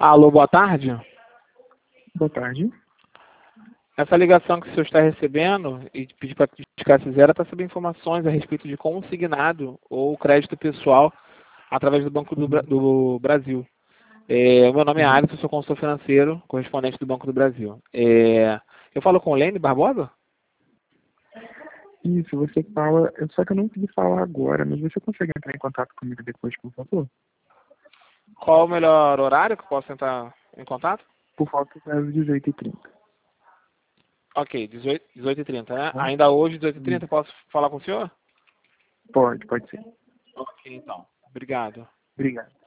Alô, boa tarde. Boa tarde. Essa ligação que o senhor está recebendo e pedir para ficar zero para saber informações a respeito de consignado ou crédito pessoal através do Banco do Brasil. O meu nome é Alisson, sou consultor financeiro, correspondente do Banco do Brasil. Eu falo com o Lene Barbosa? Isso, você fala. Só que eu não consegui falar agora, mas você consegue entrar em contato comigo depois, por favor? Qual o melhor horário que eu posso entrar em contato? Por volta das 18h30. Ok, 18h30, né? Tá? Ainda hoje, 18h30, eu posso falar com o senhor? Pode ser. Ok, então. Obrigado. Obrigado.